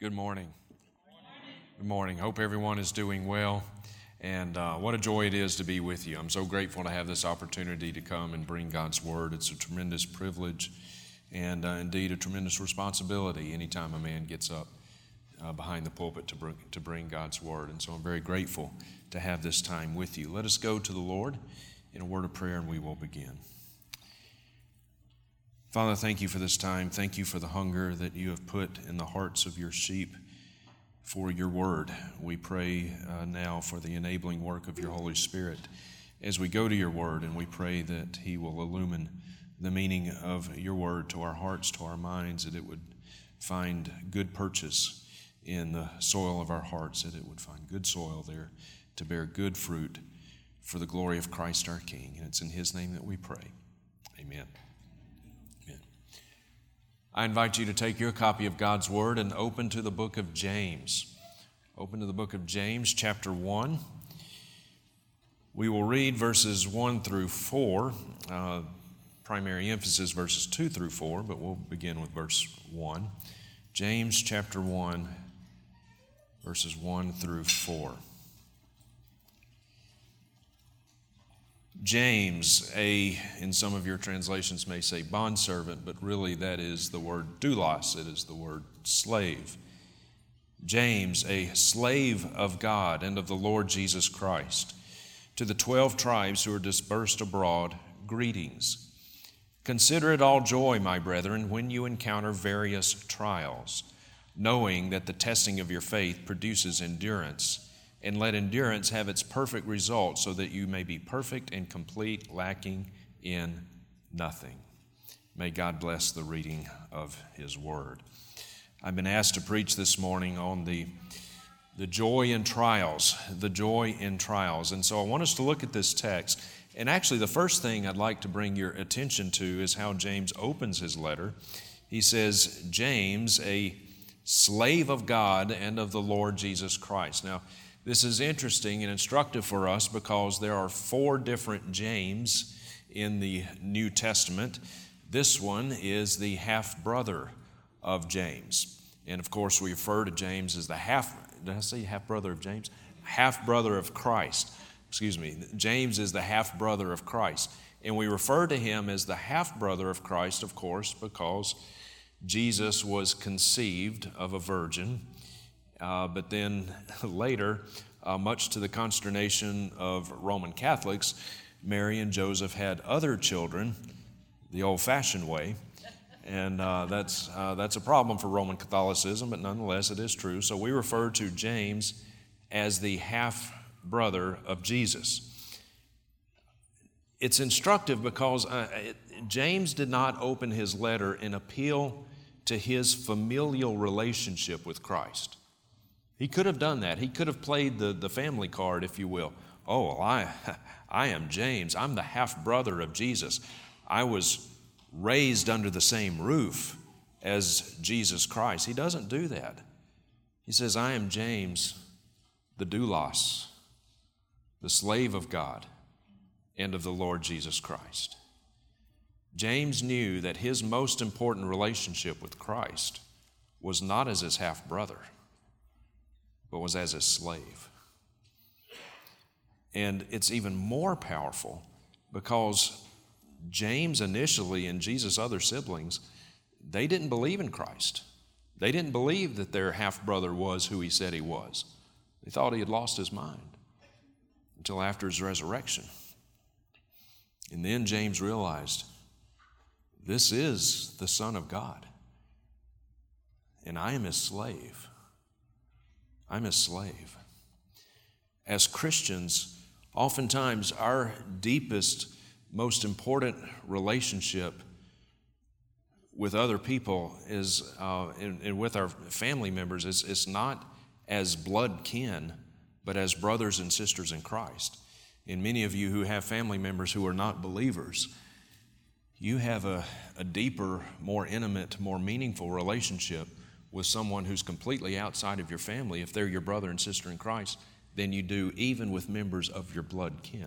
Good morning. Good morning. Hope everyone is doing well. And what a joy it is to be with you. I'm so grateful to have this opportunity to come and bring God's Word. It's a tremendous privilege and indeed a tremendous responsibility anytime a man gets up behind the pulpit to bring God's Word. And so I'm very grateful to have this time with you. Let us go to the Lord in a word of prayer and we will begin. Father, thank you for this time. Thank you for the hunger that you have put in the hearts of your sheep for your word. We pray now for the enabling work of your Holy Spirit as we go to your word, and we pray that he will illumine the meaning of your word to our hearts, to our minds, that it would find good purchase in the soil of our hearts, that it would find good soil there to bear good fruit for the glory of Christ our King. And it's in his name that we pray. Amen. I invite you to take your copy of God's Word and open to the book of James. Open to the book of James, chapter 1. We will read verses 1 through 4. Primary emphasis verses 2 through 4, but we'll begin with verse 1. James, chapter 1, verses 1 through 4. James, in some of your translations may say bondservant, but really that is the word doulos, it is the word slave. James, a slave of God and of the Lord Jesus Christ, to the 12 tribes who are dispersed abroad, greetings. Consider it all joy, my brethren, when you encounter various trials, knowing that the testing of your faith produces endurance. And let endurance have its perfect result, so that you may be perfect and complete, lacking in nothing. May God bless the reading of his word. I've been asked to preach this morning on the joy in trials, the joy in trials. And so I want us to look at this text. And actually the first thing I'd like to bring your attention to is how James opens his letter. He says, James, a slave of God and of the Lord Jesus Christ. Now, this is interesting and instructive for us because there are 4 different James in the New Testament. This one is the half-brother of James. And of course, we refer to James as the did I say half-brother of James? Half-brother of Christ. James is the half-brother of Christ. And we refer to him as the half-brother of Christ, of course, because Jesus was conceived of a virgin. But then later, much to the consternation of Roman Catholics, Mary and Joseph had other children the old-fashioned way, and that's a problem for Roman Catholicism, but nonetheless it is true. So we refer to James as the half-brother of Jesus. It's instructive because James did not open his letter and appeal to his familial relationship with Christ. He could have done that. He could have played the family card, if you will. Oh, well, I am James. I'm the half-brother of Jesus. I was raised under the same roof as Jesus Christ. He doesn't do that. He says, I am James, the doulos, the slave of God and of the Lord Jesus Christ. James knew that his most important relationship with Christ was not as his half-brother, but was as his slave. And it's even more powerful because James initially and Jesus' other siblings, they didn't believe in Christ. They didn't believe that their half-brother was who he said he was. They thought he had lost his mind until after his resurrection. And then James realized, this is the Son of God, and I am his slave. I'm his slave. As Christians, oftentimes our deepest, most important relationship with other people is, and with our family members, is not as blood kin, but as brothers and sisters in Christ. And many of you who have family members who are not believers, you have a deeper, more intimate, more meaningful relationship with someone who's completely outside of your family, if they're your brother and sister in Christ, than you do even with members of your blood kin.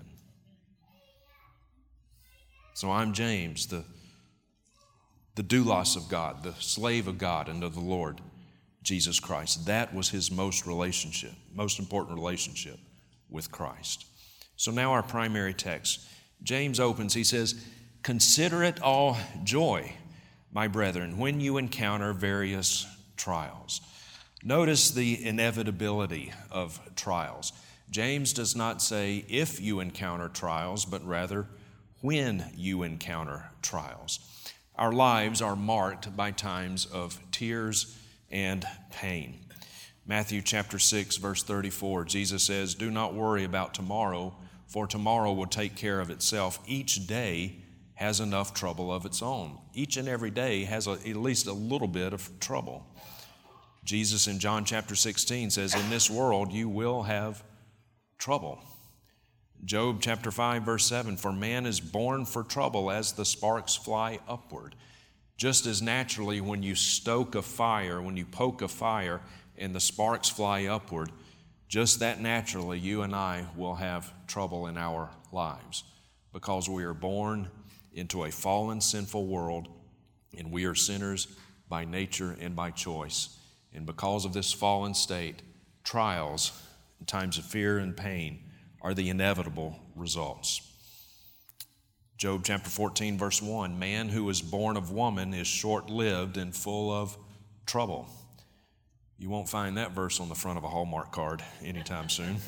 So I'm James, the doulos of God, the slave of God and of the Lord Jesus Christ. That was his most important relationship with Christ. So now our primary text. James opens, he says, "Consider it all joy, my brethren, when you encounter various trials." Notice the inevitability of trials. James does not say if you encounter trials, but rather when you encounter trials. Our lives are marked by times of tears and pain. Matthew chapter 6, verse 34, Jesus says, "Do not worry about tomorrow, for tomorrow will take care of itself. Each day has enough trouble of its own." Each and every day has at least a little bit of trouble. Jesus in John chapter 16 says, "In this world you will have trouble." Job chapter 5, verse 7, "For man is born for trouble as the sparks fly upward." Just as naturally when you stoke a fire, when you poke a fire and the sparks fly upward, just that naturally you and I will have trouble in our lives because we are born into a fallen, sinful world and we are sinners by nature and by choice. And because of this fallen state, trials, times of fear and pain, are the inevitable results. Job chapter 14, verse 1, "Man who is born of woman is short-lived and full of trouble." You won't find that verse on the front of a Hallmark card anytime soon.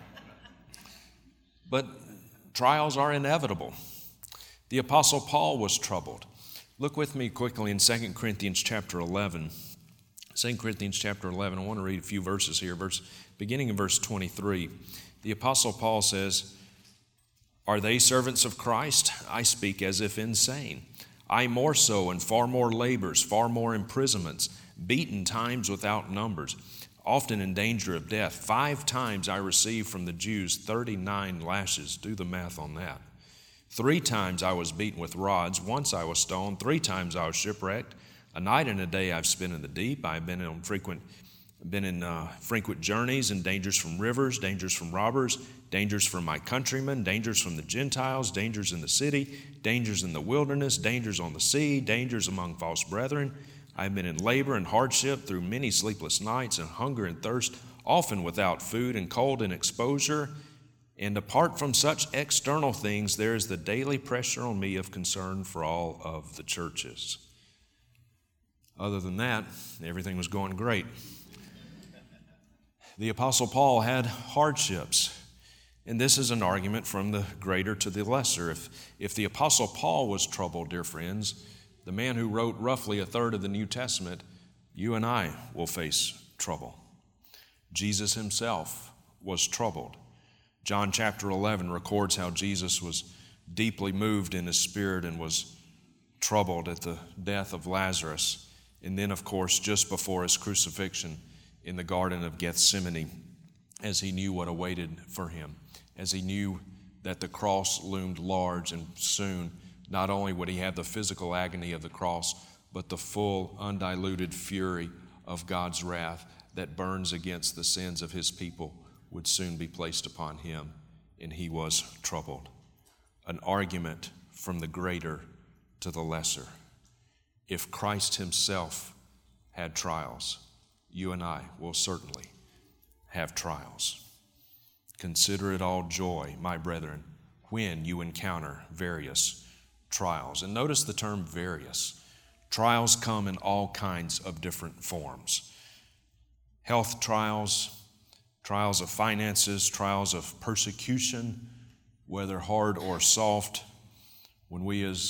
But trials are inevitable. The Apostle Paul was troubled. Look with me quickly in 2 Corinthians chapter 11. 2 Corinthians chapter 11, I want to read a few verses here. Beginning in verse 23, the Apostle Paul says, "Are they servants of Christ? I speak as if insane. I more so, and far more labors, far more imprisonments, beaten times without numbers, often in danger of death. 5 times I received from the Jews 39 lashes." Do the math on that. 3 times I was beaten with rods. Once I was stoned. 3 times I was shipwrecked. A night and a day I've spent in the deep. I've been in frequent journeys and dangers from rivers, dangers from robbers, dangers from my countrymen, dangers from the Gentiles, dangers in the city, dangers in the wilderness, dangers on the sea, dangers among false brethren. I've been in labor and hardship through many sleepless nights and hunger and thirst, often without food and cold and exposure. And apart from such external things, there is the daily pressure on me of concern for all of the churches. Other than that, everything was going great. The Apostle Paul had hardships, and this is an argument from the greater to the lesser. If the Apostle Paul was troubled, dear friends, the man who wrote roughly a third of the New Testament, you and I will face trouble. Jesus himself was troubled. John chapter 11 records how Jesus was deeply moved in his spirit and was troubled at the death of Lazarus. And then, of course, just before his crucifixion in the Garden of Gethsemane, as he knew what awaited for him, as he knew that the cross loomed large and soon not only would he have the physical agony of the cross, but the full, undiluted fury of God's wrath that burns against the sins of his people would soon be placed upon him, and he was troubled. An argument from the greater to the lesser. If Christ himself had trials, you and I will certainly have trials. Consider it all joy, my brethren, when you encounter various trials. And notice the term various. Trials come in all kinds of different forms. Health trials, trials of finances, trials of persecution, whether hard or soft. When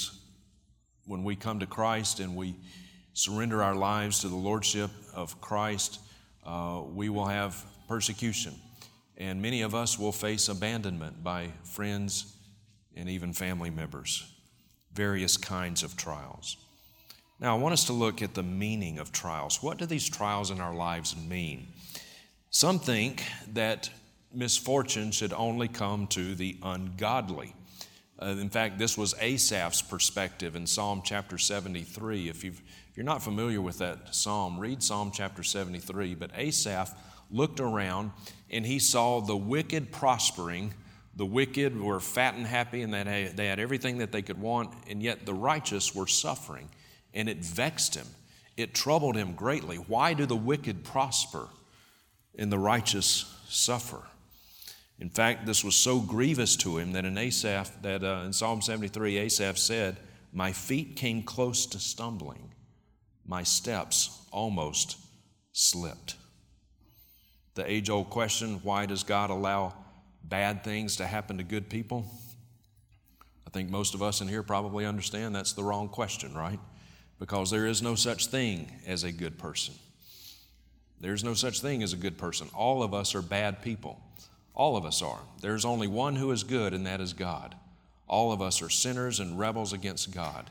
we come to Christ and we surrender our lives to the Lordship of Christ, we will have persecution. And many of us will face abandonment by friends and even family members. Various kinds of trials. Now, I want us to look at the meaning of trials. What do these trials in our lives mean? Some think that misfortune should only come to the ungodly. In fact, this was Asaph's perspective in Psalm chapter 73. If you're not familiar with that psalm, read Psalm chapter 73. But Asaph looked around and he saw the wicked prospering. The wicked were fat and happy and they had everything that they could want, and yet the righteous were suffering. And it vexed him. It troubled him greatly. Why do the wicked prosper and the righteous suffer? In fact, this was so grievous to him that in Psalm 73, Asaph said, "My feet came close to stumbling. My steps almost slipped." The age-old question, why does God allow bad things to happen to good people? I think most of us in here probably understand that's the wrong question, right? Because there is no such thing as a good person. There's no such thing as a good person. All of us are bad people. All of us are. There's only one who is good, and that is God. All of us are sinners and rebels against God.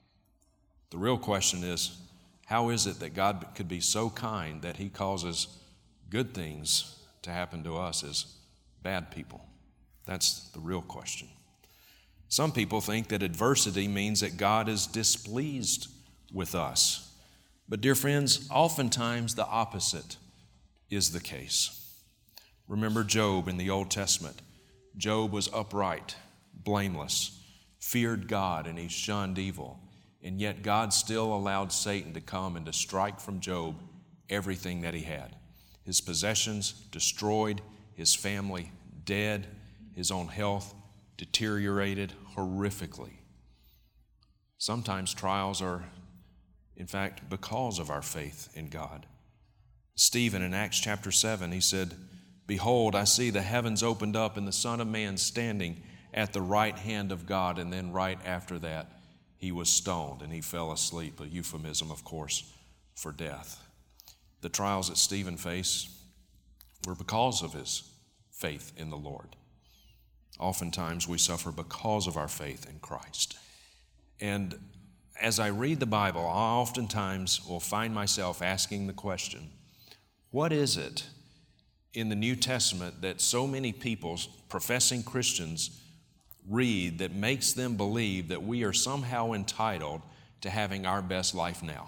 The real question is, how is it that God could be so kind that He causes good things to happen to us as bad people? That's the real question. Some people think that adversity means that God is displeased with us. But dear friends, oftentimes the opposite is the case. Remember Job in the Old Testament. Job was upright, blameless, feared God, and he shunned evil. And yet God still allowed Satan to come and to strike from Job everything that he had. His possessions destroyed, his family dead, his own health deteriorated horrifically. Sometimes trials are, in fact, because of our faith in God. Stephen in Acts chapter 7, he said, "Behold, I see the heavens opened up and the Son of Man standing at the right hand of God." And then right after that, he was stoned and he fell asleep, a euphemism, of course, for death. The trials that Stephen faced were because of his faith in the Lord. Oftentimes we suffer because of our faith in Christ. And as I read the Bible, I oftentimes will find myself asking the question, what is it in the New Testament that so many people, professing Christians, read that makes them believe that we are somehow entitled to having our best life now?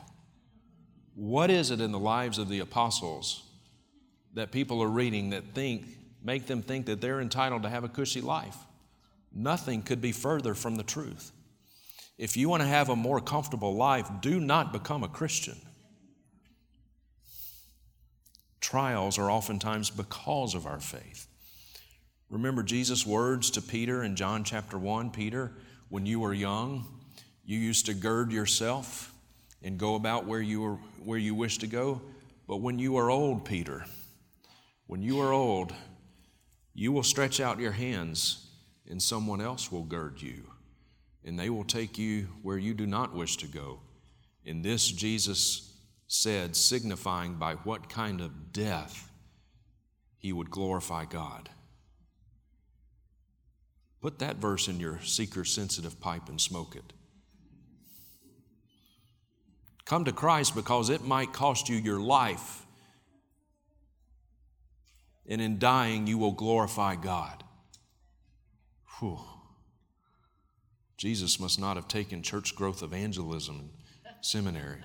What is it in the lives of the apostles that people are reading that make them think that they're entitled to have a cushy life? Nothing could be further from the truth. If you want to have a more comfortable life, do not become a Christian. Trials are oftentimes because of our faith. Remember Jesus' words to Peter in John chapter 1, "Peter, when you were young, you used to gird yourself and go about where you wish to go. But when you are old, Peter, when you are old, you will stretch out your hands and someone else will gird you, and they will take you where you do not wish to go." And this Jesus said, signifying by what kind of death he would glorify God. Put that verse in your seeker-sensitive pipe and smoke it. Come to Christ because it might cost you your life, and in dying you will glorify God. Whew. Jesus must not have taken church growth evangelism in seminary.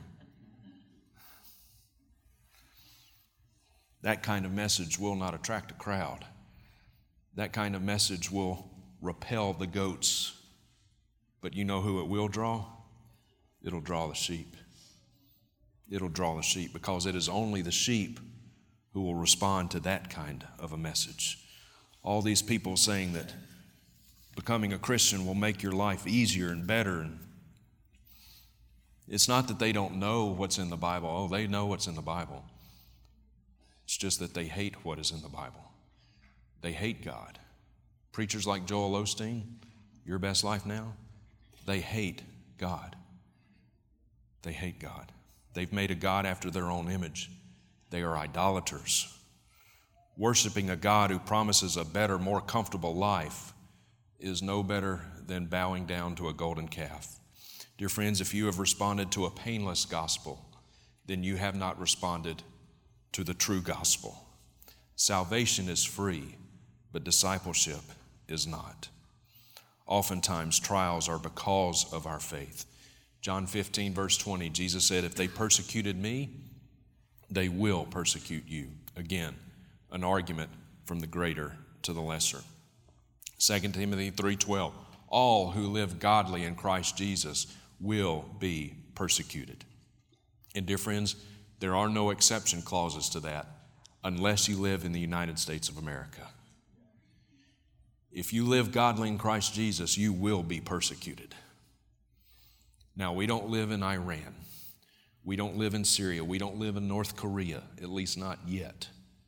That kind of message will not attract a crowd. That kind of message will repel the goats. But you know who it will draw? It'll draw the sheep. It'll draw the sheep because it is only the sheep who will respond to that kind of a message. All these people saying that becoming a Christian will make your life easier and better. And it's not that they don't know what's in the Bible. Oh, they know what's in the Bible. It's just that they hate what is in the Bible. They hate God. Preachers like Joel Osteen, Your Best Life Now, they hate God. They hate God. They've made a God after their own image. They are idolaters. Worshiping a God who promises a better, more comfortable life is no better than bowing down to a golden calf. Dear friends, if you have responded to a painless gospel, then you have not responded to the true gospel. Salvation is free, but discipleship is not. Oftentimes, trials are because of our faith. John 15, verse 20, Jesus said, "If they persecuted me, they will persecute you." Again, an argument from the greater to the lesser. 2 Timothy 3:12, "All who live godly in Christ Jesus will be persecuted." And dear friends, there are no exception clauses to that unless you live in the United States of America. If you live godly in Christ Jesus, you will be persecuted. Now, we don't live in Iran. We don't live in Syria. We don't live in North Korea, at least not yet.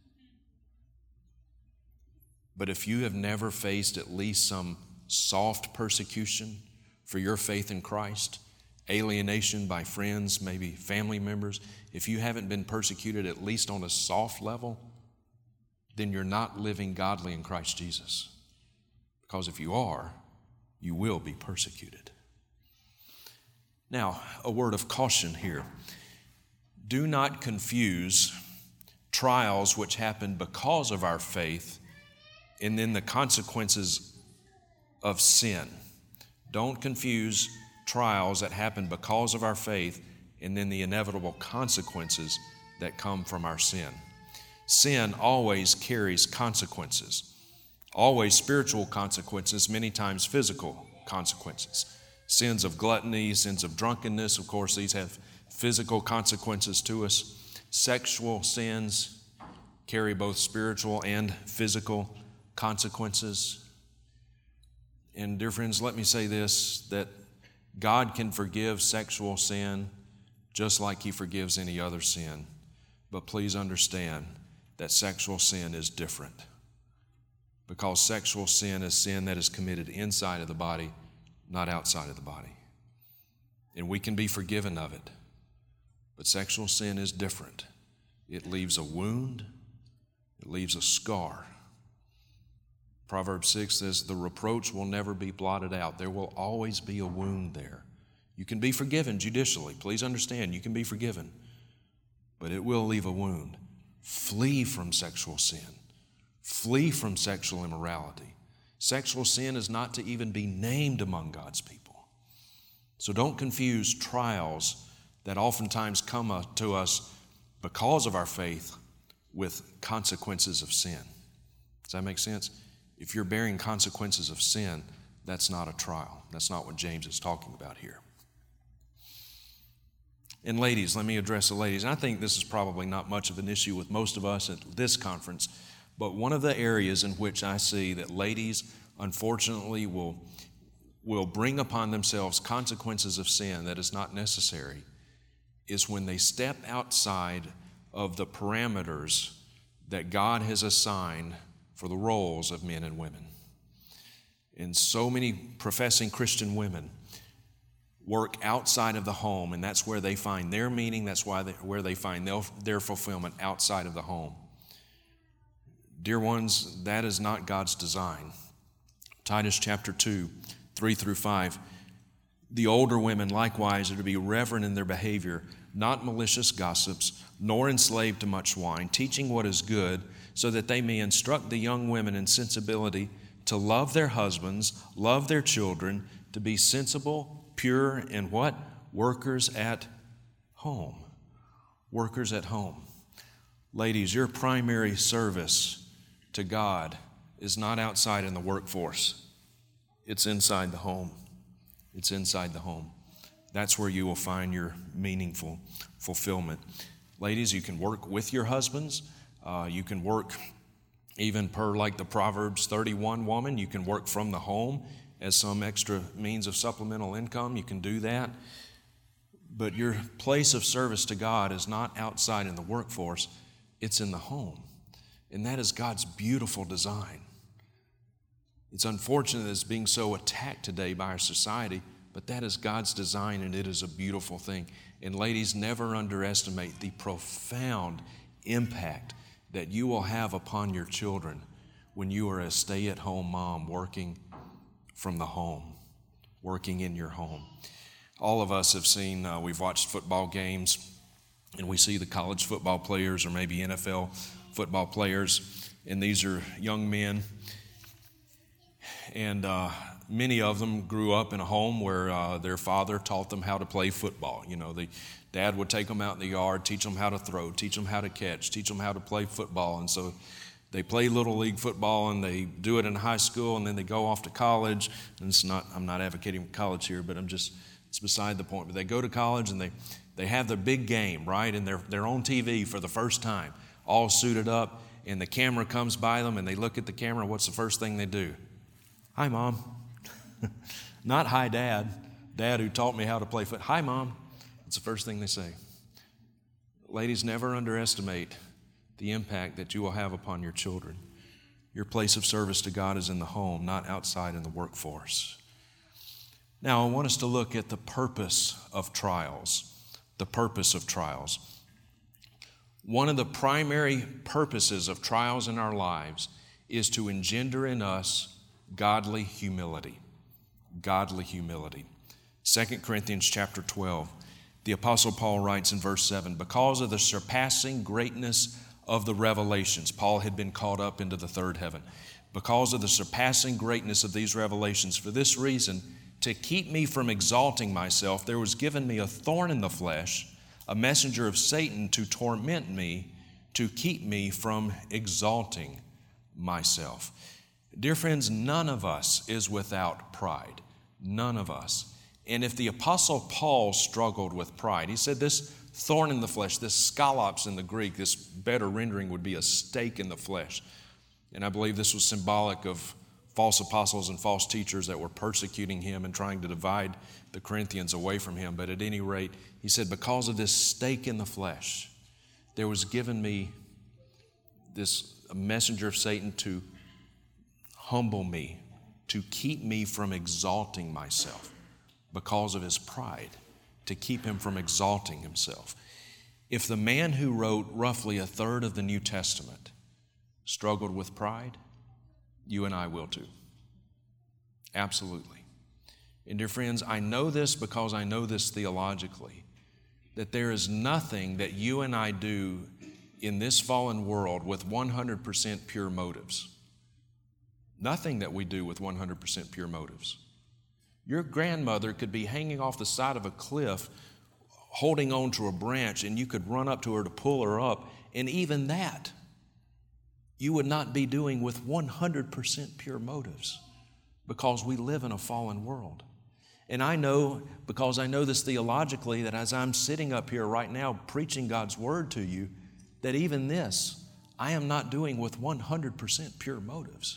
But if you have never faced at least some soft persecution for your faith in Christ, alienation by friends, maybe family members, if you haven't been persecuted at least on a soft level, then you're not living godly in Christ Jesus. Because if you are, you will be persecuted. Now, a word of caution here. Do not confuse trials which happen because of our faith and then the consequences of sin. Don't confuse trials that happen because of our faith and then the inevitable consequences that come from our sin. Sin always carries consequences. Always spiritual consequences, many times physical consequences. Sins of gluttony, sins of drunkenness, of course, these have physical consequences to us. Sexual sins carry both spiritual and physical consequences. And dear friends, let me say this, that God can forgive sexual sin just like He forgives any other sin. But please understand that sexual sin is different. Because sexual sin is sin that is committed inside of the body, not outside of the body. And we can be forgiven of it. But sexual sin is different. It leaves a wound. It leaves a scar. Proverbs 6 says, the reproach will never be blotted out. There will always be a wound there. You can be forgiven judicially. Please understand, you can be forgiven. But it will leave a wound. Flee from sexual sin. Flee from sexual immorality. Sexual sin is not to even be named among God's people. So don't confuse trials that oftentimes come to us because of our faith with consequences of sin. Does that make sense? If you're bearing consequences of sin, that's not a trial. That's not what James is talking about here. And ladies, let me address the ladies. And I think this is probably not much of an issue with most of us at this conference, but one of the areas in which I see that ladies, unfortunately, will bring upon themselves consequences of sin that is not necessary is when they step outside of the parameters that God has assigned for the roles of men and women. And so many professing Christian women work outside of the home, and that's where they find their meaning, that's where they find their fulfillment outside of the home. Dear ones, that is not God's design. Titus chapter 2, 3 through 5. The older women likewise are to be reverent in their behavior, not malicious gossips, nor enslaved to much wine, teaching what is good, so that they may instruct the young women in sensibility, to love their husbands, love their children, to be sensible, pure, and what? Workers at home. Workers at home. Ladies, your primary service to God is not outside in the workforce. It's inside the home. It's inside the home. That's where you will find your meaningful fulfillment. Ladies, you can work with your husbands. You can work even per like the Proverbs 31 woman. You can work from the home as some extra means of supplemental income. You can do that. But your place of service to God is not outside in the workforce. It's in the home. And that is God's beautiful design. It's unfortunate that it's being so attacked today by our society, but that is God's design, and it is a beautiful thing. And ladies, never underestimate the profound impact that you will have upon your children when you are a stay-at-home mom working from the home, working in your home. All of us have seen, we've watched football games, and we see the college football players or maybe NFL football players, and these are young men. And many of them grew up in a home where their father taught them how to play football. You know, the dad would take them out in the yard, teach them how to throw, teach them how to catch, teach them how to play football. And so they play little league football, and they do it in high school, and then they go off to college. And I'm not advocating college here, but it's beside the point. But they go to college, and they have their big game, right? And they're on TV for the first time, all suited up, and the camera comes by them and they look at the camera. What's the first thing they do? Hi, Mom. Not hi, Dad. Dad who taught me how to play football. Hi, Mom. It's the first thing they say. Ladies, never underestimate the impact that you will have upon your children. Your place of service to God is in the home, not outside in the workforce. Now, I want us to look at the purpose of trials. The purpose of trials. One of the primary purposes of trials in our lives is to engender in us godly humility. Godly humility. 2 Corinthians chapter 12, the Apostle Paul writes in verse 7, because of the surpassing greatness of the revelations. Paul had been caught up into the third heaven. Because of the surpassing greatness of these revelations, for this reason, to keep me from exalting myself, there was given me a thorn in the flesh, a messenger of Satan to torment me, to keep me from exalting myself. Dear friends, none of us is without pride. None of us. And if the Apostle Paul struggled with pride, he said this thorn in the flesh, this skalops in the Greek, this better rendering would be a stake in the flesh. And I believe this was symbolic of false apostles and false teachers that were persecuting him and trying to divide the Corinthians away from him. But at any rate, he said, because of this stake in the flesh, there was given me a messenger of Satan to humble me, to keep me from exalting myself because of his pride, to keep him from exalting himself. If the man who wrote roughly a third of the New Testament struggled with pride, you and I will too. Absolutely. And dear friends, I know this because I know this theologically, that there is nothing that you and I do in this fallen world with 100% pure motives. Nothing that we do with 100% pure motives. Your grandmother could be hanging off the side of a cliff, holding on to a branch, and you could run up to her to pull her up, and even that you would not be doing with 100% pure motives, because we live in a fallen world. And I know, because I know this theologically, that as I'm sitting up here right now preaching God's word to you, that even this I am not doing with 100% pure motives.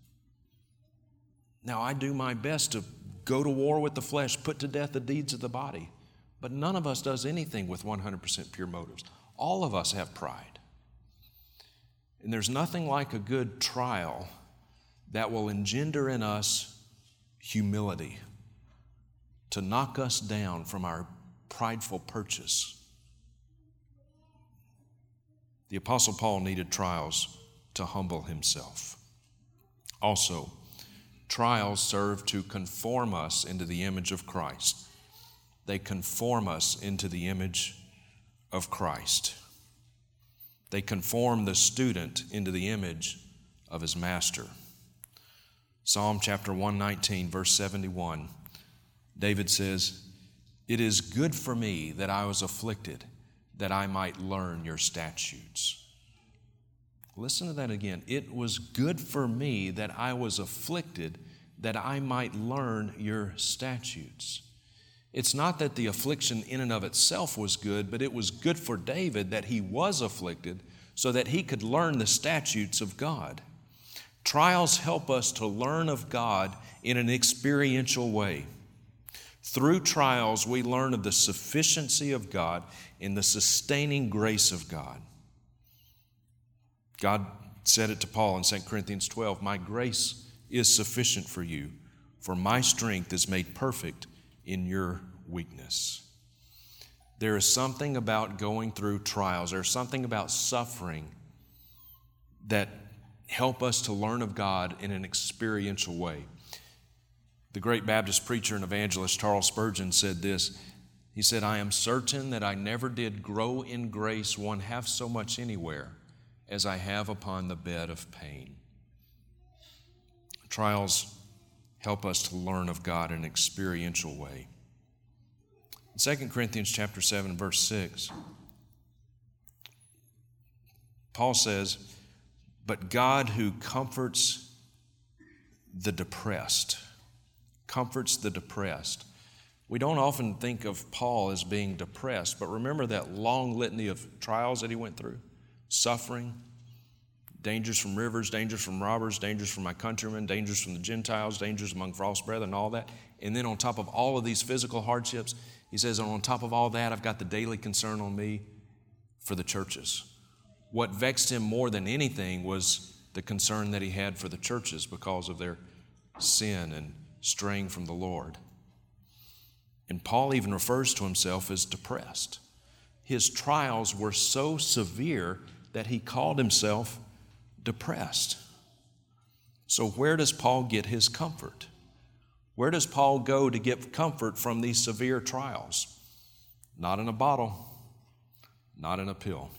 Now, I do my best to go to war with the flesh, put to death the deeds of the body, but none of us does anything with 100% pure motives. All of us have pride. And there's nothing like a good trial that will engender in us humility, to knock us down from our prideful perches. The Apostle Paul needed trials to humble himself. Also, trials serve to conform us into the image of Christ. They conform us into the image of Christ. They conform the student into the image of his master. Psalm chapter 119, verse 71, David says, "It is good for me that I was afflicted, that I might learn your statutes." Listen to that again. It was good for me that I was afflicted, that I might learn your statutes. It's not that the affliction in and of itself was good, but it was good for David that he was afflicted so that he could learn the statutes of God. Trials help us to learn of God in an experiential way. Through trials, we learn of the sufficiency of God and the sustaining grace of God. God said it to Paul in 2 Corinthians 12, "My grace is sufficient for you, for my strength is made perfect in your weakness." There is something about going through trials, there's something about suffering that help us to learn of God in an experiential way. The great Baptist preacher and evangelist Charles Spurgeon said this. He said, "I am certain that I never did grow in grace one half so much anywhere as I have upon the bed of pain." Trials help us to learn of God in an experiential way. In 2 Corinthians chapter 7, verse 6, Paul says, "But God who comforts the depressed," We don't often think of Paul as being depressed, but remember that long litany of trials that he went through? Suffering, dangers from rivers, dangers from robbers, dangers from my countrymen, dangers from the Gentiles, dangers among false brethren, all that. And then on top of all of these physical hardships, he says, and on top of all that, I've got the daily concern on me for the churches. What vexed him more than anything was the concern that he had for the churches because of their sin and straying from the Lord. And Paul even refers to himself as depressed. His trials were so severe that he called himself depressed. So where does Paul get his comfort? Where does Paul go to get comfort from these severe trials? Not in a bottle, not in a pill.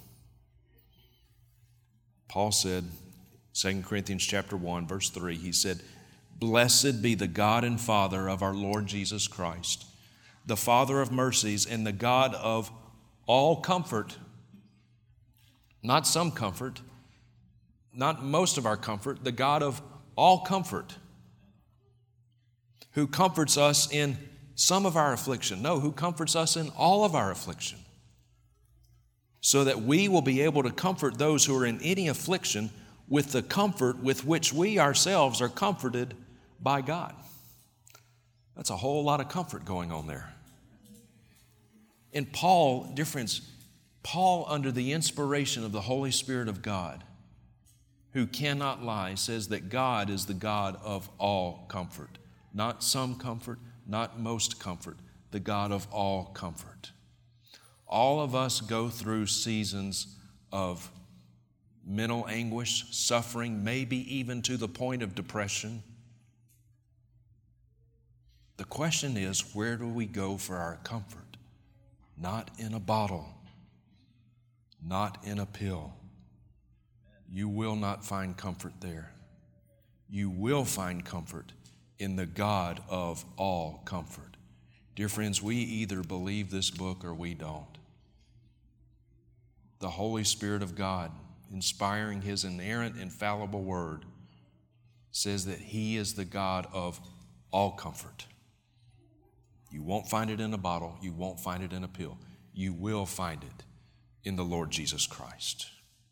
Paul said, 2 Corinthians chapter 1, verse 3, he said, "Blessed be the God and Father of our Lord Jesus Christ, the Father of mercies and the God of all comfort," not some comfort, not most of our comfort, the God of all comfort, who comforts us in some of our affliction. No, who comforts us in all of our affliction, so that we will be able to comfort those who are in any affliction with the comfort with which we ourselves are comforted by God. That's a whole lot of comfort going on there. And Paul, dear friends, Paul, under the inspiration of the Holy Spirit of God, who cannot lie, says that God is the God of all comfort. Not some comfort, not most comfort, the God of all comfort. All of us go through seasons of mental anguish, suffering, maybe even to the point of depression. The question is, where do we go for our comfort? Not in a bottle, not in a pill. You will not find comfort there. You will find comfort in the God of all comfort. Dear friends, we either believe this book or we don't. The Holy Spirit of God, inspiring His inerrant, infallible word, says that He is the God of all comfort. You won't find it in a bottle. You won't find it in a pill. You will find it in the Lord Jesus Christ.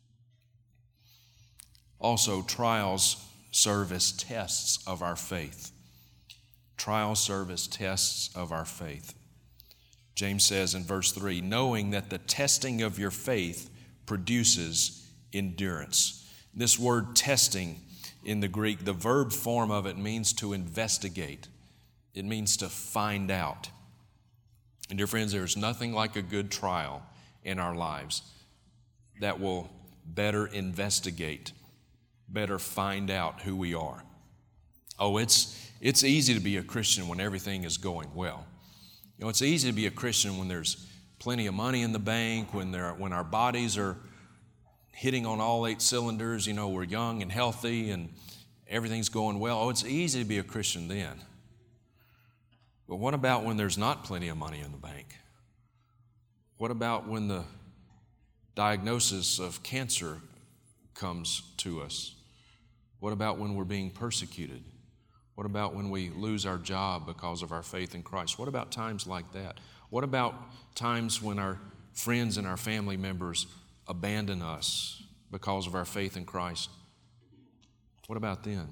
Also, trials serve as tests of our faith. Trials serve as tests of our faith. James says in verse 3, knowing that the testing of your faith produces endurance. This word testing in the Greek, the verb form of it means to investigate. It means to find out. And dear friends, there's nothing like a good trial in our lives that will better investigate, better find out who we are. Oh, it's easy to be a Christian when everything is going well. You know, it's easy to be a Christian when there's plenty of money in the bank, when our bodies are hitting on all 8 cylinders, you know, we're young and healthy and everything's going well. Oh, it's easy to be a Christian then. But what about when there's not plenty of money in the bank? What about when the diagnosis of cancer comes to us? What about when we're being persecuted? What about when we lose our job because of our faith in Christ? What about times like that? What about times when our friends and our family members abandon us because of our faith in Christ? What about then?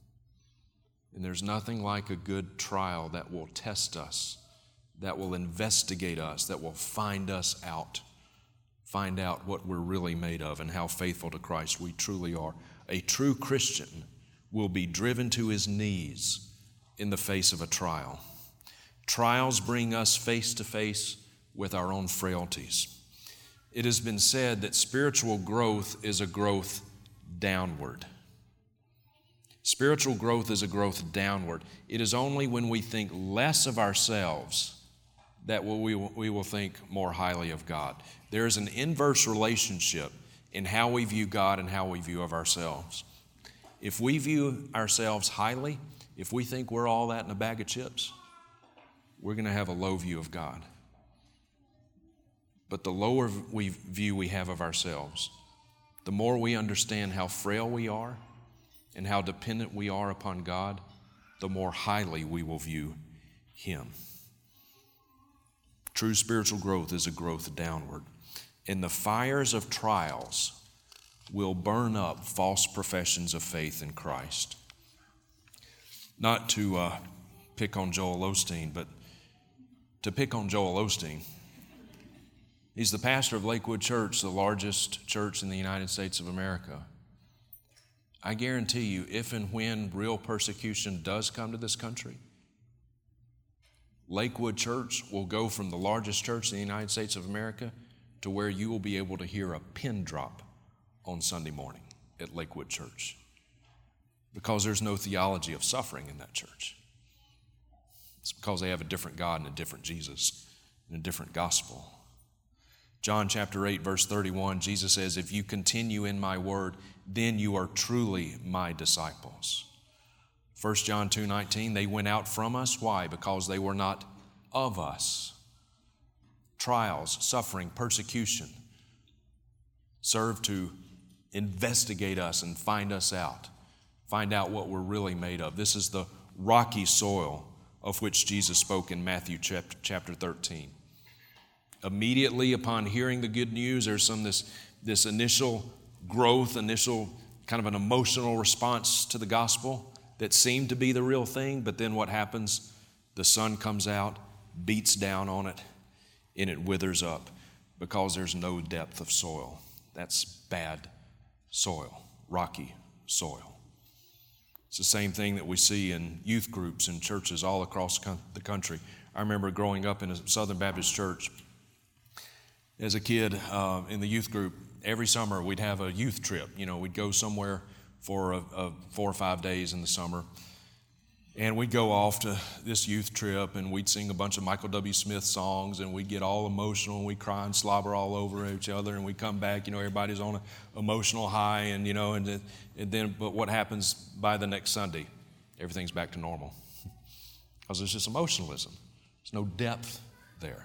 And there's nothing like a good trial that will test us, that will investigate us, that will find us out, find out what we're really made of and how faithful to Christ we truly are. A true Christian will be driven to his knees in the face of a trial. Trials bring us face to face with our own frailties. It has been said that spiritual growth is a growth downward. Spiritual growth is a growth downward. It is only when we think less of ourselves that we will think more highly of God. There is an inverse relationship in how we view God and how we view of ourselves. If we view ourselves highly, if we think we're all that in a bag of chips, we're going to have a low view of God. But the lower view we have of ourselves, the more we understand how frail we are and how dependent we are upon God, the more highly we will view Him. True spiritual growth is a growth downward. And the fires of trials will burn up false professions of faith in Christ. Not to pick on Joel Osteen, but to pick on Joel Osteen. He's the pastor of Lakewood Church, the largest church in the United States of America. I guarantee you, if and when real persecution does come to this country, Lakewood Church will go from the largest church in the United States of America to where you will be able to hear a pin drop on Sunday morning at Lakewood Church, because there's no theology of suffering in that church. It's because they have a different God and a different Jesus and a different gospel. John chapter 8, verse 31, Jesus says, if you continue in my word, then you are truly my disciples. 1 John 2:19, they went out from us. Why? Because they were not of us. Trials, suffering, persecution serve to investigate us and find us out, find out what we're really made of. This is the rocky soil of which Jesus spoke in Matthew chapter 13. Immediately upon hearing the good news, there's this initial growth, initial kind of an emotional response to the gospel that seemed to be the real thing, but then what happens? The sun comes out, beats down on it, and it withers up because there's no depth of soil. That's bad soil, rocky soil. It's the same thing that we see in youth groups and churches all across the country. I remember growing up in a Southern Baptist church. As a kid in the youth group, every summer we'd have a youth trip. We'd go somewhere for a 4 or 5 days in the summer. And we'd go off to this youth trip, and we'd sing a bunch of Michael W. Smith songs, and we'd get all emotional, and we'd cry and slobber all over each other, and we'd come back, everybody's on an emotional high, and then, but what happens by the next Sunday? Everything's back to normal. Because there's just emotionalism. There's no depth there.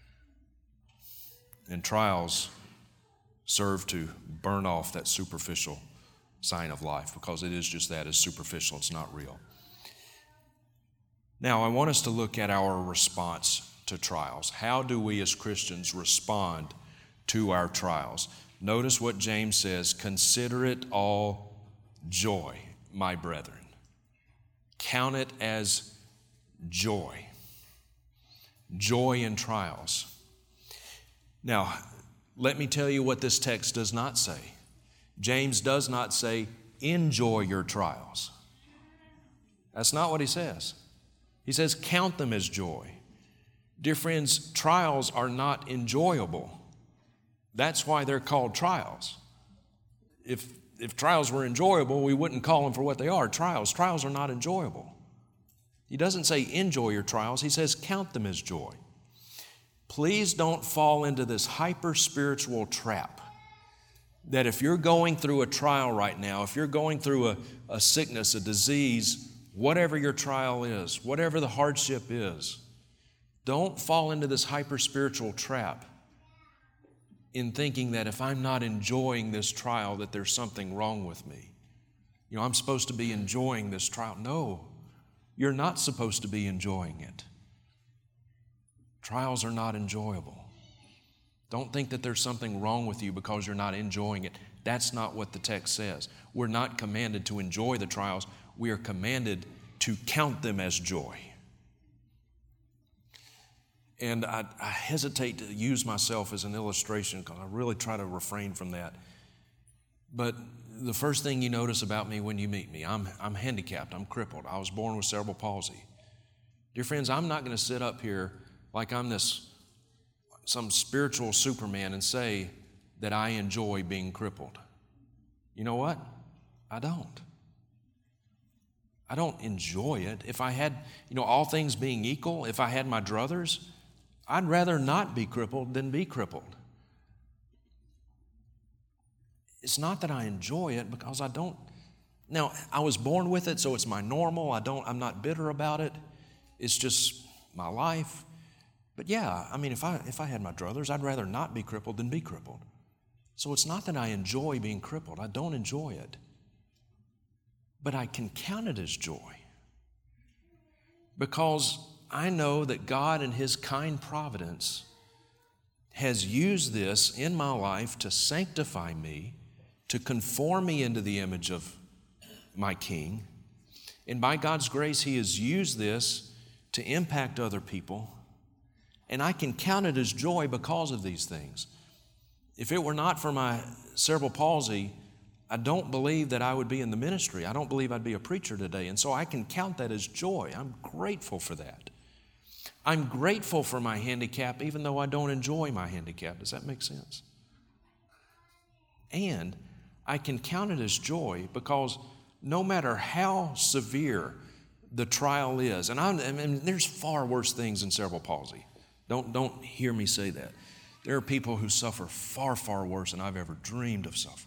And trials serve to burn off that superficial sign of life, because it is just that, it's superficial, it's not real. Now, I want us to look at our response to trials. How do we as Christians respond to our trials? Notice what James says, consider it all joy, my brethren. Count it as joy. Joy in trials. Now, let me tell you what this text does not say. James does not say, enjoy your trials. That's not what he says. He says, count them as joy. Dear friends, trials are not enjoyable. That's why they're called trials. If trials were enjoyable, we wouldn't call them for what they are, trials. Trials are not enjoyable. He doesn't say enjoy your trials. He says count them as joy. Please don't fall into this hyper-spiritual trap that if you're going through a trial right now, if you're going through a sickness, a disease, whatever your trial is, whatever the hardship is, don't fall into this hyper-spiritual trap in thinking that if I'm not enjoying this trial, that there's something wrong with me. I'm supposed to be enjoying this trial. No, you're not supposed to be enjoying it. Trials are not enjoyable. Don't think that there's something wrong with you because you're not enjoying it. That's not what the text says. We're not commanded to enjoy the trials. We are commanded to count them as joy. And I hesitate to use myself as an illustration because I really try to refrain from that. But the first thing you notice about me when you meet me, I'm handicapped, I'm crippled. I was born with cerebral palsy. Dear friends, I'm not going to sit up here like I'm some spiritual Superman and say that I enjoy being crippled. You know what? I don't enjoy it. If I had, all things being equal, if I had my druthers, I'd rather not be crippled than be crippled. It's not that I enjoy it because I don't. Now, I was born with it, so it's my normal. I'm not bitter about it. It's just my life. But yeah, if I had my druthers, I'd rather not be crippled than be crippled. So it's not that I enjoy being crippled. I don't enjoy it. But I can count it as joy because I know that God in His kind providence has used this in my life to sanctify me, to conform me into the image of my King. And by God's grace, He has used this to impact other people. And I can count it as joy because of these things. If it were not for my cerebral palsy, I don't believe that I would be in the ministry. I don't believe I'd be a preacher today. And so I can count that as joy. I'm grateful for that. I'm grateful for my handicap, even though I don't enjoy my handicap. Does that make sense? And I can count it as joy because no matter how severe the trial is, and there's far worse things than cerebral palsy. Don't hear me say that. There are people who suffer far, far worse than I've ever dreamed of suffering.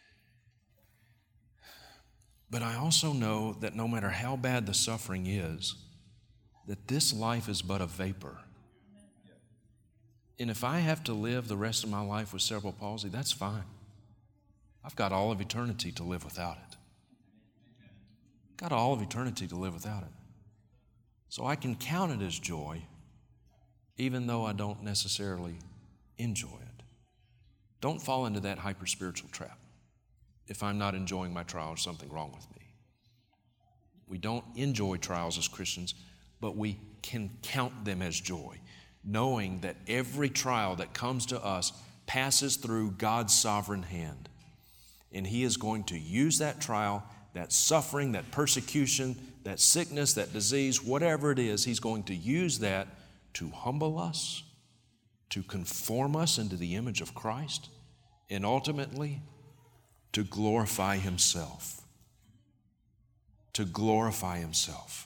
But I also know that no matter how bad the suffering is, that this life is but a vapor. And if I have to live the rest of my life with cerebral palsy, that's fine. I've got all of eternity to live without it. Got all of eternity to live without it. So I can count it as joy, even though I don't necessarily enjoy it. Don't fall into that hyper-spiritual trap. If I'm not enjoying my trial, there's something wrong with me. We don't enjoy trials as Christians, but we can count them as joy, knowing that every trial that comes to us passes through God's sovereign hand. And He is going to use that trial, that suffering, that persecution, that sickness, that disease, whatever it is, He's going to use that to humble us, to conform us into the image of Christ, and ultimately to glorify Himself. To glorify Himself.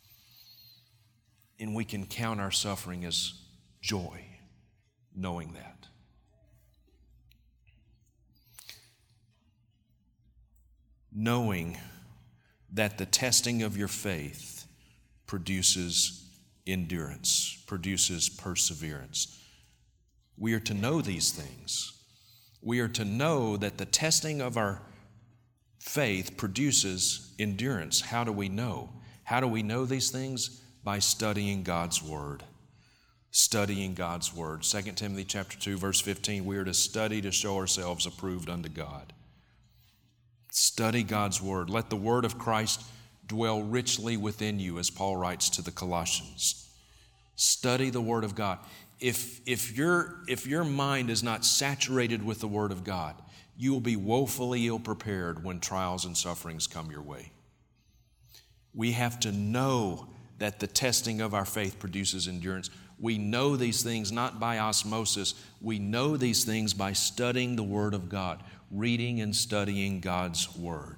And we can count our suffering as joy, knowing that. Knowing that the testing of your faith produces endurance, produces perseverance. We are to know these things. We are to know that the testing of our faith produces endurance. How do we know? How do we know these things? By studying God's Word. Studying God's Word. 2 Timothy chapter 2, verse 15, we are to study to show ourselves approved unto God. Study God's Word. Let the Word of Christ dwell richly within you, as Paul writes to the Colossians. Study the Word of God. If your mind is not saturated with the Word of God, you will be woefully ill-prepared when trials and sufferings come your way. We have to know that the testing of our faith produces endurance. We know these things not by osmosis. We know these things by studying the Word of God, reading and studying God's Word.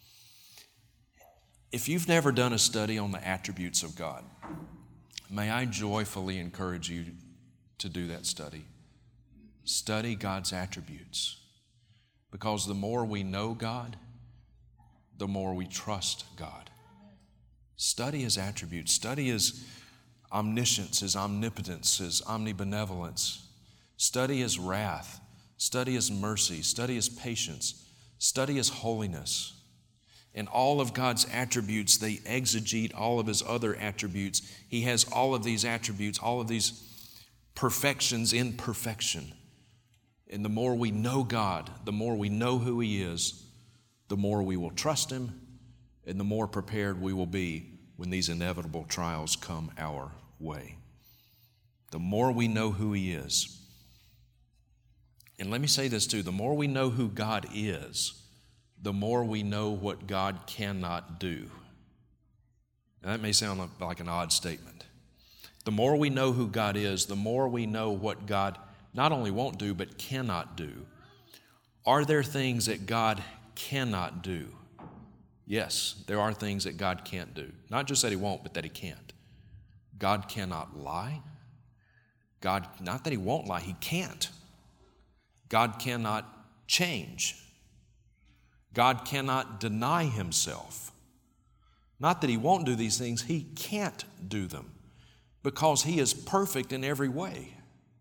If you've never done a study on the attributes of God, may I joyfully encourage you to do that study. Study God's attributes. Because the more we know God, the more we trust God. Study His attributes. Study His omniscience, His omnipotence, His omnibenevolence. Study His wrath. Study His mercy. Study His patience. Study His holiness. And all of God's attributes, they exegete all of His other attributes. He has all of these attributes, all of these perfections in perfection. And the more we know God, the more we know who He is, the more we will trust Him, and the more prepared we will be when these inevitable trials come our way. The more we know who He is. And let me say this too, the more we know who God is, the more we know what God cannot do. Now, that may sound like an odd statement. The more we know who God is, the more we know what God not only won't do, but cannot do. Are there things that God cannot do? Yes, there are things that God can't do. Not just that He won't, but that He can't. God cannot lie. God, not that He won't lie, He can't. God cannot change. God cannot deny Himself. Not that He won't do these things, He can't do them because He is perfect in every way.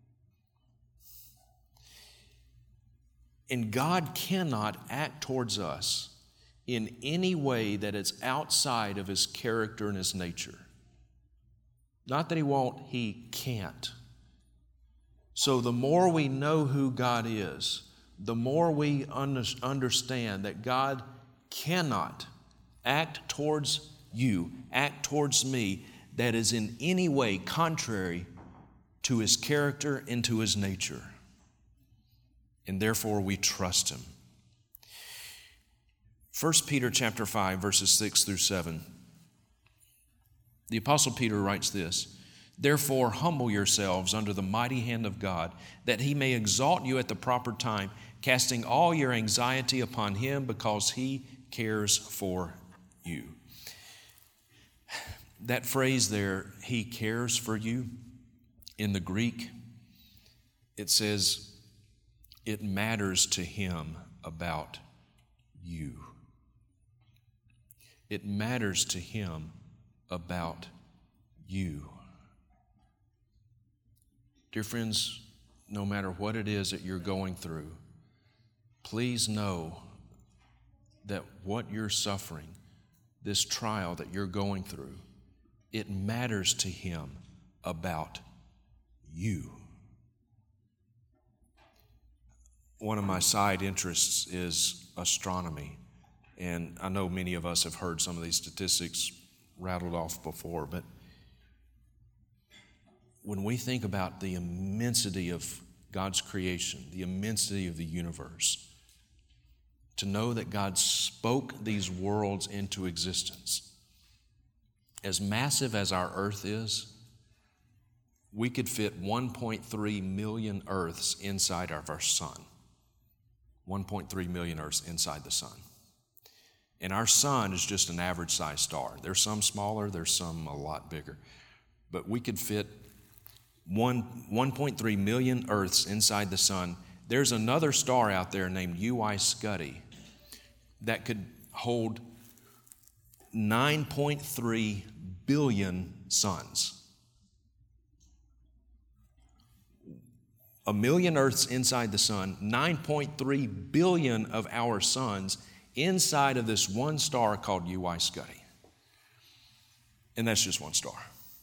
And God cannot act towards us in any way that is outside of His character and His nature. Not that he won't, he can't. So the more we know who God is, the more we understand that God cannot act towards you, act towards me, that is in any way contrary to his character and to his nature. And therefore we trust him. 1 Peter chapter 5, verses 6 through 7. The Apostle Peter writes this, "Therefore humble yourselves under the mighty hand of God, that he may exalt you at the proper time, casting all your anxiety upon him because he cares for you." That phrase there, he cares for you, in the Greek, it says, it matters to him about you. It matters to him about you. Dear friends, no matter what it is that you're going through, please know that what you're suffering, this trial that you're going through, it matters to him about you. One of my side interests is astronomy, and I know many of us have heard some of these statistics rattled off before, but when we think about the immensity of God's creation, the immensity of the universe, to know that God spoke these worlds into existence, as massive as our earth is, we could fit 1.3 million Earths inside of our sun. 1.3 million Earths inside the sun. And our sun is just an average sized star. There's some smaller, there's some a lot bigger. But we could fit 1.3 million Earths inside the sun. There's another star out there named UY Scuti that could hold 9.3 billion suns. 1 million Earths inside the sun, 9.3 billion of our suns inside of this one star called UY Scuti. And that's just one star.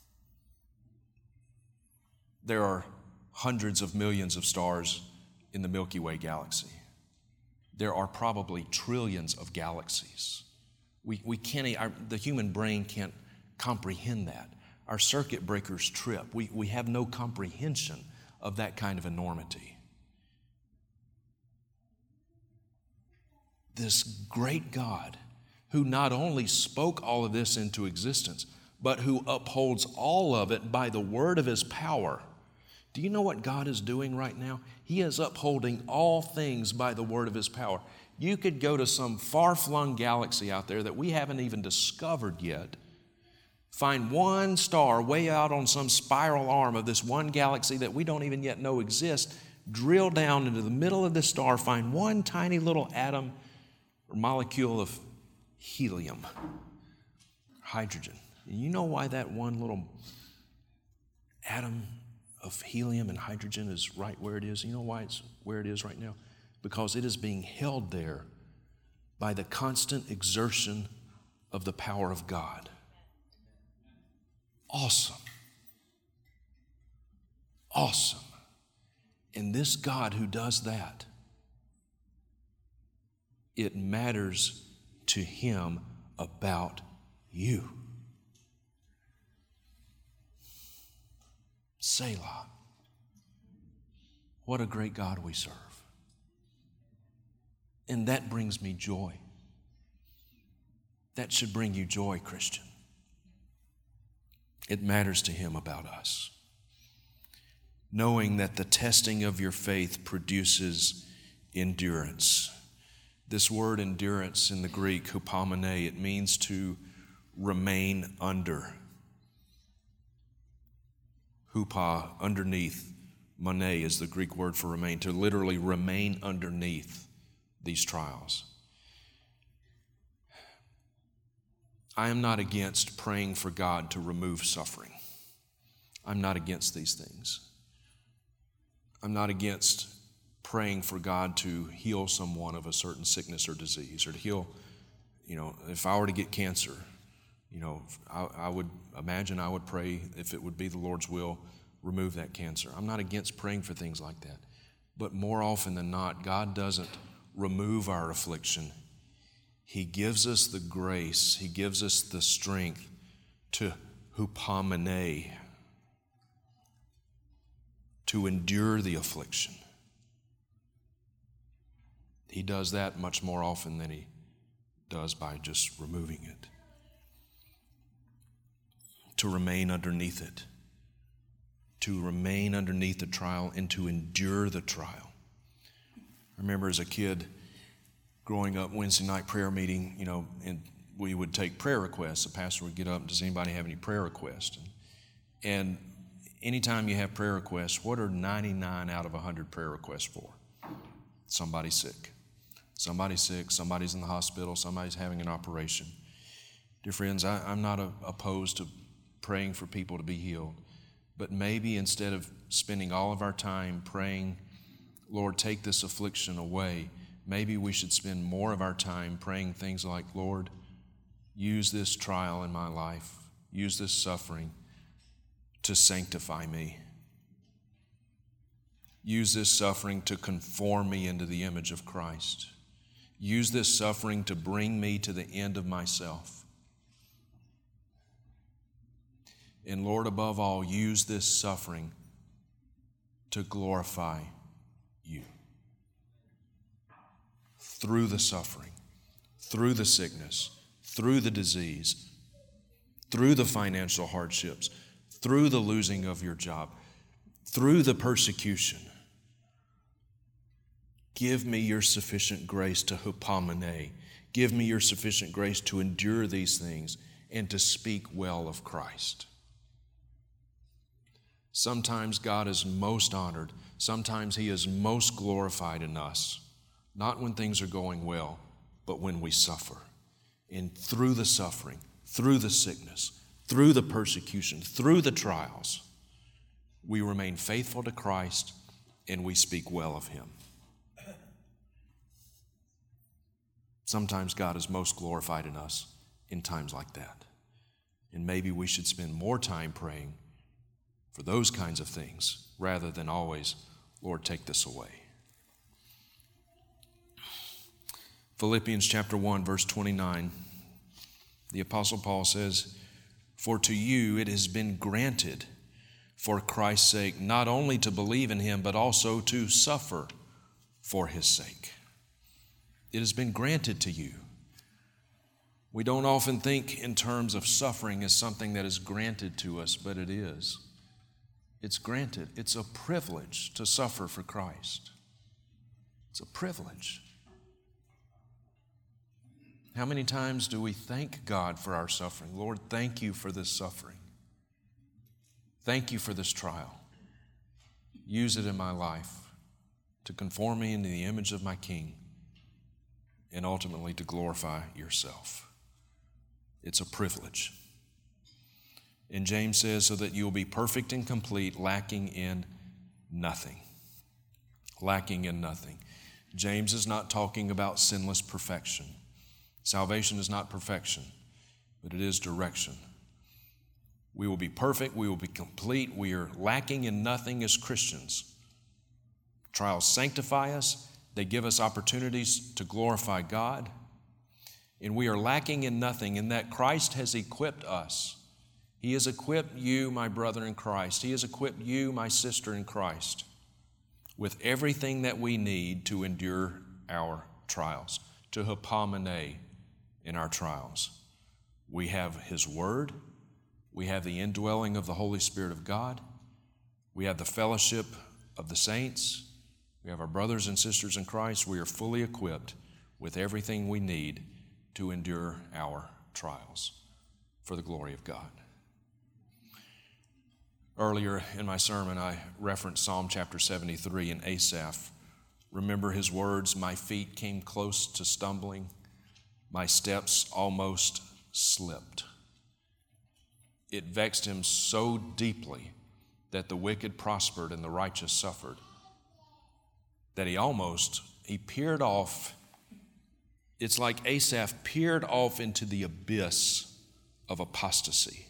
There are hundreds of millions of stars in the Milky Way galaxy. There are probably trillions of galaxies. We can't, the human brain can't comprehend that. Our circuit breakers trip. We have no comprehension of that kind of enormity. This great God, who not only spoke all of this into existence, but who upholds all of it by the word of his power. Do you know what God is doing right now? He is upholding all things by the word of his power. You could go to some far-flung galaxy out there that we haven't even discovered yet, find one star way out on some spiral arm of this one galaxy that we don't even yet know exists, drill down into the middle of this star, find one tiny little atom or molecule of helium, hydrogen. And you know why that one little atom of helium and hydrogen is right where it is? You know why it's where it is right now? Because it is being held there by the constant exertion of the power of God. Awesome. Awesome. And this God who does that, it matters to him about you. Selah. What a great God we serve. And that brings me joy. That should bring you joy, Christian. It matters to him about us. Knowing that the testing of your faith produces endurance. This word endurance in the Greek, hupomene, it means to remain under. Hupa, underneath. Mone is the Greek word for remain, to literally remain underneath these trials. I am not against praying for God to remove suffering. I'm not against these things. I'm not against praying for God to heal someone of a certain sickness or disease, or to heal, if I were to get cancer, I would imagine I would pray, if it would be the Lord's will, remove that cancer. I'm not against praying for things like that. But more often than not, God doesn't remove our affliction. He gives us the grace, He gives us the strength to hupomene, to endure the affliction. He does that much more often than He does by just removing it. To remain underneath it. To remain underneath the trial and to endure the trial. I remember as a kid growing up, Wednesday night prayer meeting, and we would take prayer requests. The pastor would get up, does anybody have any prayer requests? And anytime you have prayer requests, what are 99 out of 100 prayer requests for? Somebody's sick. Somebody's sick, somebody's in the hospital, somebody's having an operation. Dear friends, I'm not opposed to praying for people to be healed, but maybe instead of spending all of our time praying, Lord, take this affliction away, maybe we should spend more of our time praying things like, Lord, use this trial in my life, use this suffering to sanctify me. Use this suffering to conform me into the image of Christ. Use this suffering to bring me to the end of myself. And Lord, above all, use this suffering to glorify you. Through the suffering, through the sickness, through the disease, through the financial hardships, through the losing of your job, through the persecution. Give me your sufficient grace to hupomene. Give me your sufficient grace to endure these things and to speak well of Christ. Sometimes God is most honored. Sometimes He is most glorified in us, not when things are going well, but when we suffer. And through the suffering, through the sickness, through the persecution, through the trials, we remain faithful to Christ and we speak well of Him. Sometimes God is most glorified in us in times like that. And maybe we should spend more time praying for those kinds of things rather than always, Lord, take this away. Philippians chapter 1, verse 29, the Apostle Paul says, "For to you it has been granted for Christ's sake not only to believe in Him, but also to suffer for His sake." It has been granted to you. We don't often think in terms of suffering as something that is granted to us, but it is. It's granted. It's a privilege to suffer for Christ. It's a privilege. How many times do we thank God for our suffering? Lord, thank you for this suffering. Thank you for this trial. Use it in my life to conform me into the image of my King and ultimately to glorify yourself. It's a privilege. And James says, so that you will be perfect and complete, lacking in nothing. Lacking in nothing. James is not talking about sinless perfection. Salvation is not perfection, but it is direction. We will be perfect, we will be complete, we are lacking in nothing as Christians. Trials sanctify us, they give us opportunities to glorify God, and we are lacking in nothing in that Christ has equipped us. He has equipped you, my brother in Christ. He has equipped you, my sister in Christ, with everything that we need to endure our trials, to hupomene in our trials. We have His Word. We have the indwelling of the Holy Spirit of God. We have the fellowship of the saints. We have our brothers and sisters in Christ. We are fully equipped with everything we need to endure our trials for the glory of God. Earlier in my sermon, I referenced Psalm chapter 73 and Asaph. Remember his words, "My feet came close to stumbling. My steps almost slipped." It vexed him so deeply that the wicked prospered and the righteous suffered, that he peered off. It's like Asaph peered off into the abyss of apostasy.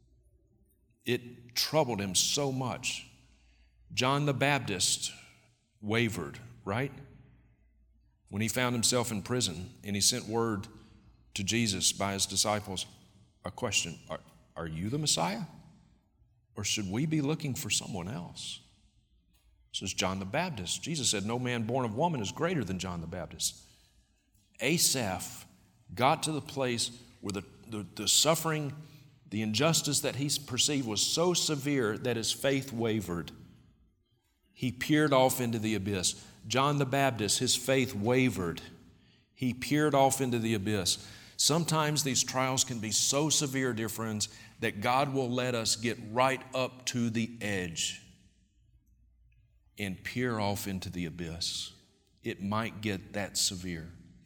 It troubled him so much. John the Baptist wavered, right? When he found himself in prison and he sent word to Jesus by his disciples, a question, are you the Messiah? Or should we be looking for someone else? This is John the Baptist. Jesus said, no man born of woman is greater than John the Baptist. Asaph got to the place where the suffering, the injustice that he perceived was so severe that his faith wavered. He peered off into the abyss. John the Baptist, his faith wavered. He peered off into the abyss. Sometimes these trials can be so severe, dear friends, that God will let us get right up to the edge and peer off into the abyss. It might get that severe.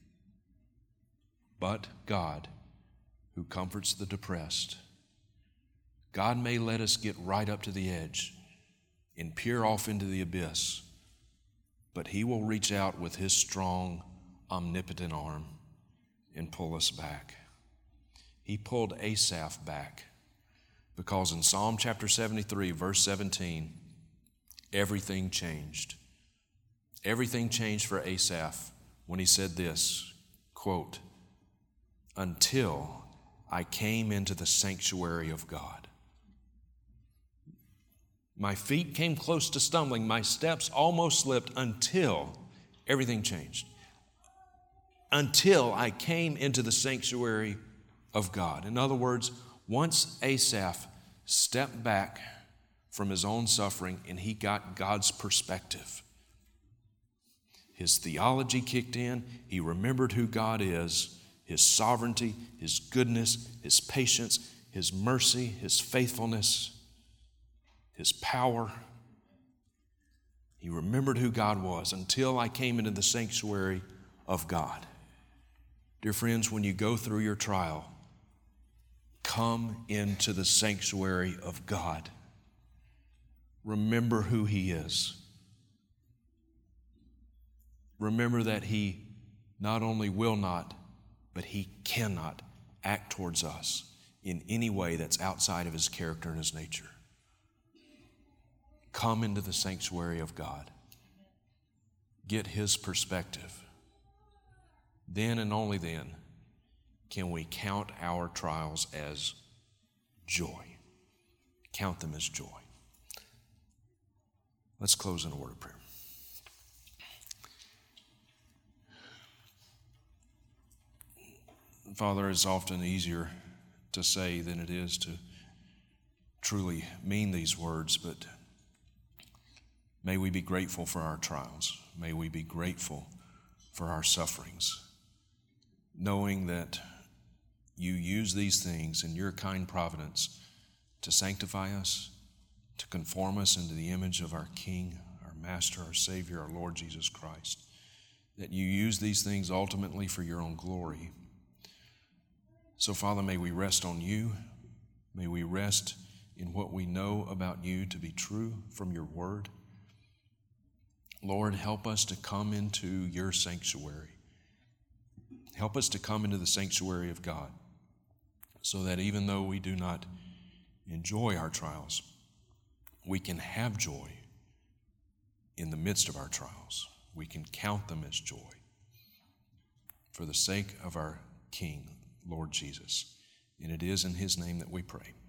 But God, who comforts the depressed, God may let us get right up to the edge and peer off into the abyss, but He will reach out with His strong, omnipotent arm and pull us back. He pulled Asaph back because in Psalm chapter 73, verse 17, everything changed. Everything changed for Asaph when he said this, quote, until I came into the sanctuary of God. My feet came close to stumbling. My steps almost slipped until everything changed. Until I came into the sanctuary of God. In other words, once Asaph stepped back from his own suffering and he got God's perspective, his theology kicked in. He remembered who God is, His sovereignty, His goodness, His patience, His mercy, His faithfulness, His power. He remembered who God was until I came into the sanctuary of God. Dear friends, when you go through your trial, come into the sanctuary of God. Remember who He is. Remember that He not only will not, but He cannot act towards us in any way that's outside of His character and His nature. Come into the sanctuary of God. Get His perspective. Then and only then can we count our trials as joy. Count them as joy. Let's close in a word of prayer. Father, it's often easier to say than it is to truly mean these words, but may we be grateful for our trials. May we be grateful for our sufferings, knowing that You use these things in Your kind providence to sanctify us, to conform us into the image of our King, our Master, our Savior, our Lord Jesus Christ, that You use these things ultimately for Your own glory. So, Father, may we rest on You. May we rest in what we know about You to be true from Your word. Lord, help us to come into Your sanctuary. Help us to come into the sanctuary of God so that even though we do not enjoy our trials, we can have joy in the midst of our trials. We can count them as joy for the sake of our King, Lord Jesus. And it is in His name that we pray.